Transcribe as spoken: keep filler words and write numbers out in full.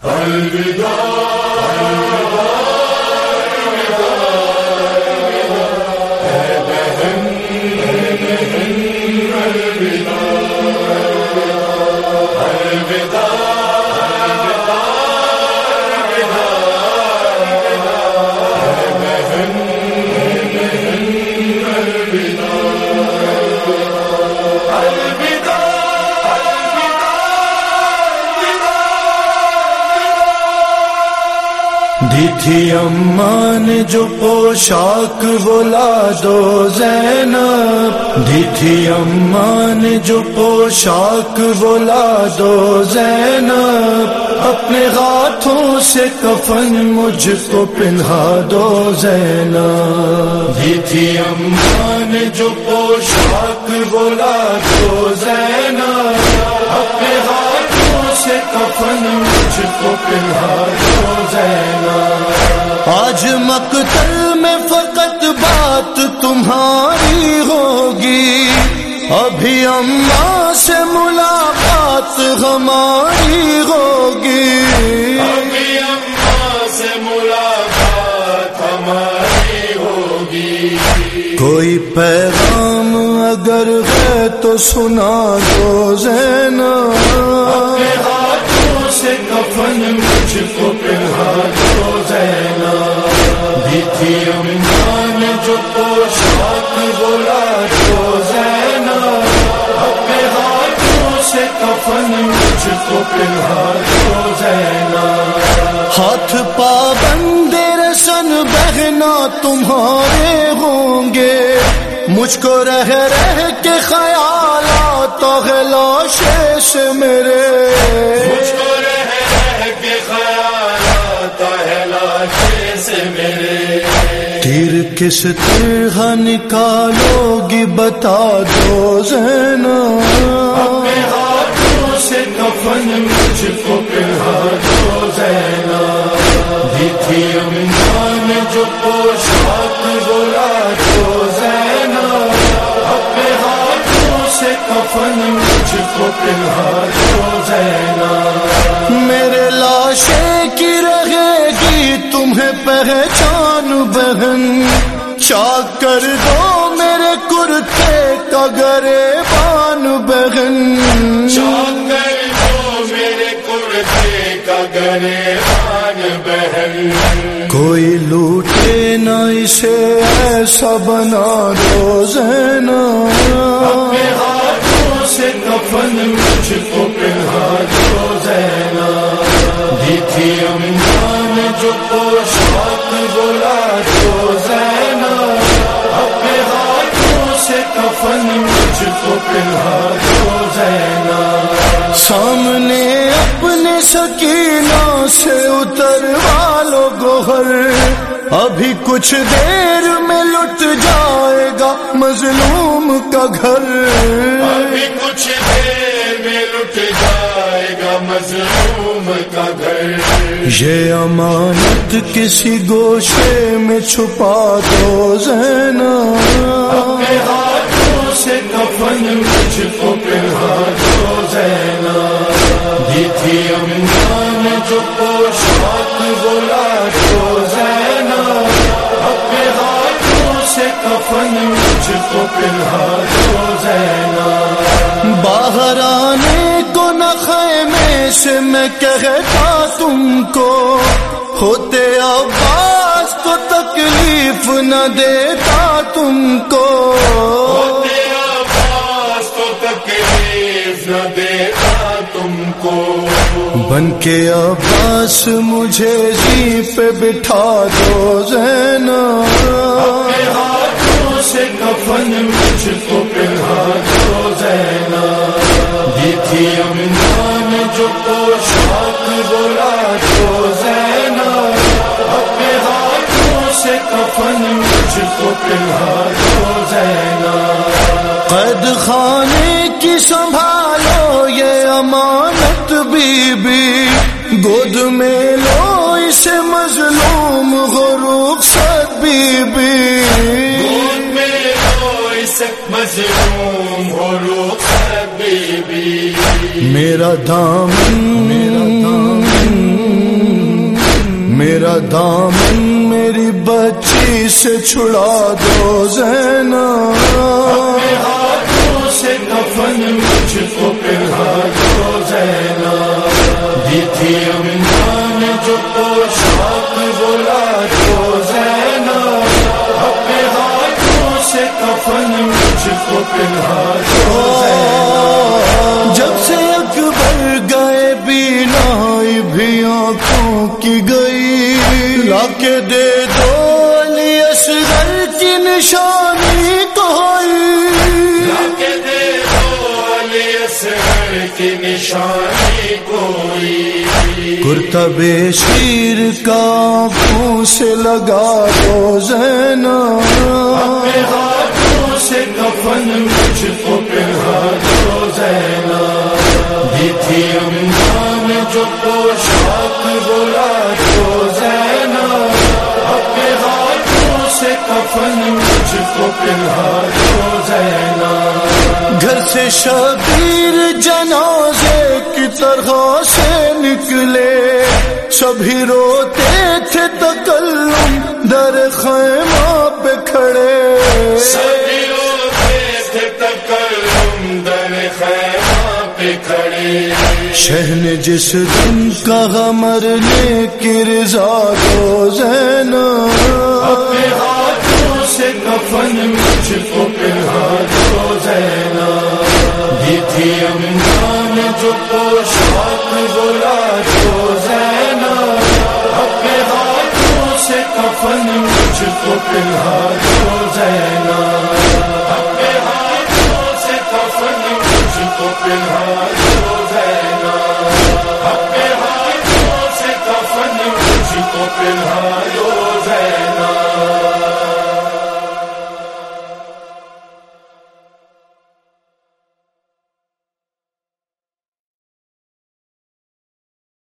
الوداع دی تھی اماں نے جو پوشاک وہ لا دو زینب، دی تھی اماں نے جو پوشاک وہ لا دو زینب، اپنے ہاتھوں سے کفن مجھ کو پہنا دو زینب، دی تھی اماں نے جو پوشاک وہ لا دو زینب، اپنے ہاتھوں سے کفن مجھ کو پہنا دو زینب۔ آج مقتل میں فقط بات تمہاری ہوگی، ابھی اماں سے ملاقات ہماری ہوگی، ابھی اماں سے ملاقات ہماری ہوگی۔ کوئی پیغام اگر ہے تو سنا دو زینب، اپنے ہاتھوں سے کفن مجھ کو پہنا دو زینب، دی تھی اماں نے جو پوشاک وہ لا دو زینب، اپنے ہاتھوں سے کفن مجھ کو پہنا دو زینب۔ ہاتھ پابند رسن بہنا تمہارے ہوں گے، مجھ کو رہ رہ کے خیالات لاشیں سے میرے، مجھ کو رہ رہ کے خیالات لاشیں سے میرے، تیر کس طرح نکالو گی بتا دو زینب، اپنے ہاتھوں سے کفن مجھ کو پہنا دو زینب، دی تھی اماں نے جو پوشاک وہ لا دو زینب، اپنے ہاتھوں سے کفن مجھ کو پہنا دو زینب۔ میرے لاشیں کی رہے گی تمہیں پہچان بہن، چاک کر دو میرے کرتے کا گریبان بہن، چاک کر دو میرے کرتے کا گریبان بہن، کوئی لوٹے نہ اسے ایسا بنا دو زینب، اپنے ہاتھوں سے کفن مجھ کو پہنا دو زینب، دی تھی اماں نے جو پوشاک وہ لا دو زینب، اپنے ہاتھوں سے کفن مجھ کو پہنا دو زینب۔ سامنے اپنے سکینہ سے اتروا لو گوہر، ابھی کچھ دیر میں لٹ جائے گا مظلوم کا گھر، ابھی کچھ دیر میں لٹ جائے گا مظلوم کا گھر، یہ امانت کسی گوشے میں چھپا دو زینب، اپنے ہاتھوں سے کفن مجھ کو پہنا دو زینب، دی تھی اماں نے جو پوشاک وہ لا دو زینب، اپنے ہاتھوں سے کفن مجھ کو پہنا دو زینب۔ باہر آنے کو نہ خیمے سے میں کہتا تم کو، ہوتے عباس کو تکلیف نہ دیتا تم کو، ہوتے عباس کو تکلیف نہ دیتا تم کو، بن کے عباس مجھے زی پہ بٹھا دو زینب، اپنے ہاتھوں سے کفن مجھ کو پہنا دو زینب، دی تھی اماں نے جو پوشاک وہ لا دو زینب، اپنے ہاتھوں سے کفن مجھ کو پہنا دو زینب۔ قید خانے کی سنبھالو یہ امانت بی بی، گود میں لو اسے مظلوم ہو رخصت بی بی، گود میں لو اسے مظلوم ہو رخصت بی بی، میرا دامن میرا دامن میرا دامن میری بچی سے چھڑا دو زینب، اپنے ہاتھوں سے کفن مجھ کو پہنا دو زینب، دی تھی امنا نے جو پوشاک بولا دو زینب، اپنے ہاتھوں سے کفن مجھ کو پہنا دو زینب۔ جب سے اکبر گئے بینائی بھی آنکھوں کی گئی، لا کے دے دو علی اصغر کی نشانی کوئی، لا کے دے دو علی اصغر کی نشانی کوئی، کرتب شیر کا آنکھوں سے لگا دو زینب، اپنے ہاتھوں سے کفن مجھ کو پہنا دو زینب، دی تھی امنا نے جو پوشاک بولا دو زینب، اپنے ہاتھوں سے کفن مجھ کو پہنا دو زینب۔ گھر سے شبیر جنازے کی طرح سے نکلے، سبھی روتے تھے تکلم در خیمہ پہ کھڑے، سبھی روتے تھے تکلم در خیمہ پہ کھڑے، شہن جس دن کہا مرنے کی رضا دو زینب، اپنے ہاتھوں سے کفن مجھ کو پہنا دو زینب، دی تھی امنا نے جو پوشاک بولا دو زینب، اپنے ہاتھوں سے کفن مجھ کو پہنا دو زینب، اپنے ہاتھوں سے کفن مجھ کو پہنا